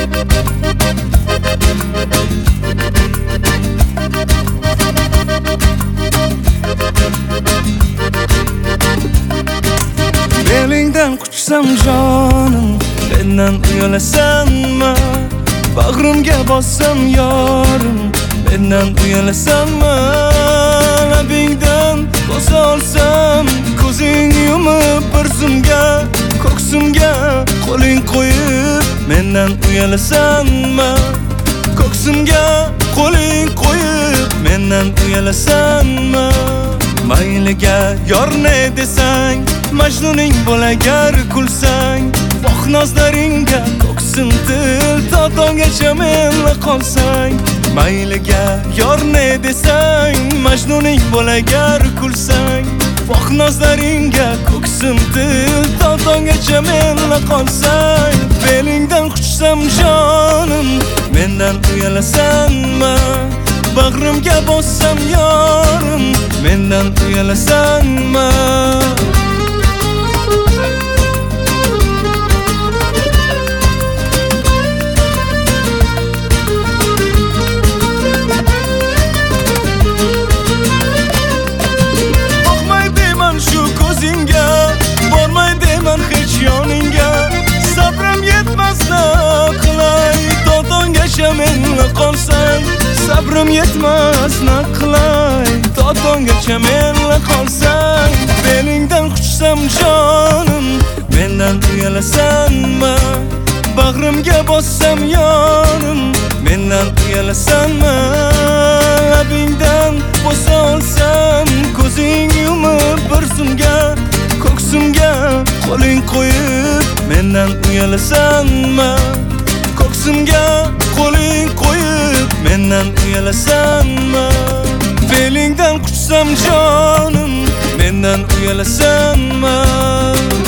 Belingdan quchsam jonim, mendan uyalasanmi? Bag'rimga bossam yorim, mendan uyalasanmi? Labingdan bosa olsam, ko'zing yumib bir zumga, ko'ksimga qo'ling qo'yib, mendan uyalasanmi? Ko'ksimga qo'ling qo'yib, mendan uyalasanmi? Mayliga yor ne desang, Majnuning bo'lagar kulsang, voh nozlaringga ko'ksim til totonggacha menla qolsang. Mayliga yor ne desang, Majnuning bo'lagar kulsang, voh nozlaringga ko'ksim til totonggacha menla qolsang. Belingdan quchsam jonim, mendan uyalasanmi? Bag'rimga bossam yorim, mendan uyalasanmi? Boqmay deyman shu ko'zingga, bormay deyman hech yoningga. Sabrim yetmas naqlay, totonggacha menla qolsang. Sabrim yetmas naqlay, totonggacha menla qolsang. Belingdan quchsam jonim, mendan uyalasanmi? Bag'rimga bossam yorim, mendan uyalasanmi? Labingdan bosa olsam, ko'zing yumib bir zumga, ko'ksimga qo'ling qo'yib, mendan uyalasanmi? Ko'ksimga qo'ling qo'yib, mendan uyalasanmi? Belingdan quchsam jonim, mendan uyalasanmi?